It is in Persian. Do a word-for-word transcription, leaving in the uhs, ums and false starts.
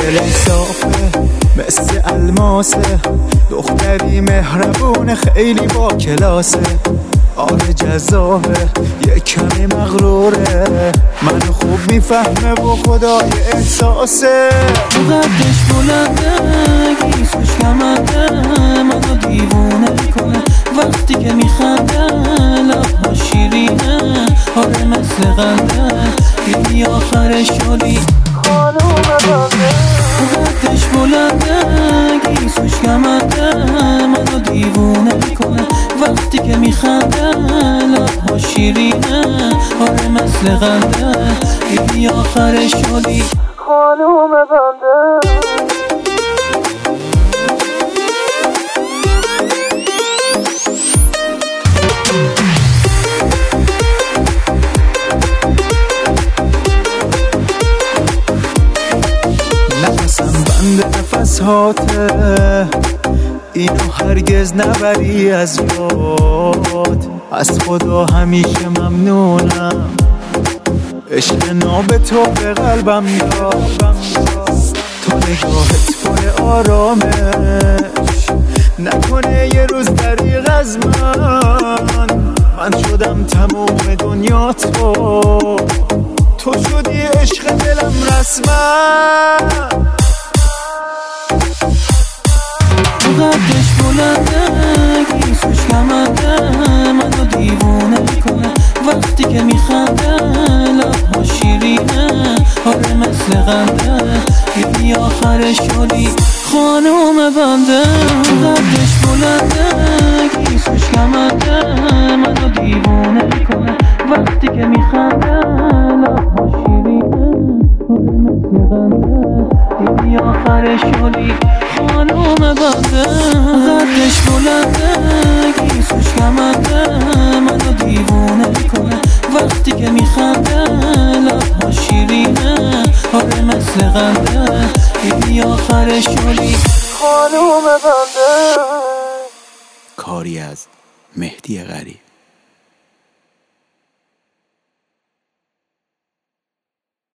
دلت صافه مثل الماسه، دختری مهربونه خیلی با کلاسه. آره جذابه یه کمی مغروره، منو خوب میفهمه با خدای احساسه. قدش بلنده گیسوش کمنده، منو دیوونه کنه وقتی که میخنده. لبها شیرینه آره مثل قنده، دیدی آخرش شدی خانوم بنده. قدش بلنده گیسوش کمنده، منو دیوونه کنه وقتی که میخنده. لبها شیرینه آره مثل قنده، دیدی آخرش شدی خانوم بنده. نفسم بند نفس هاته، اینو هرگز نبری از یاد. از خدا همیشه ممنونم، عشق ناب تو به قلبم داد. تو نگاهت پر آرامش، نکنه یه روز دریغ از من. من شدم تموم دنیا تو، تو شدی عشق دلم رسما. قدش بلنده گیسوش کمنده، منو دیوونه کنه وقتی که میخنده. لبها شیرینه آره مثل قنده، دیدی آخرش شدی خانوم بنده. قدش بلنده گیسوش کمنده، منو دیوونه کنه وقتی که میخنده. لبها شیرینه آره مثل قنده، دیدی آخرش شدی خانوم بنده. قدش بلنده گیسوش کمنده، منو دیوونه کنه وقتی که میخنده. لبها شیرینه آره مثل قنده، دیدی آخرش شدی خانوم بنده. کاری از مهدی غریب.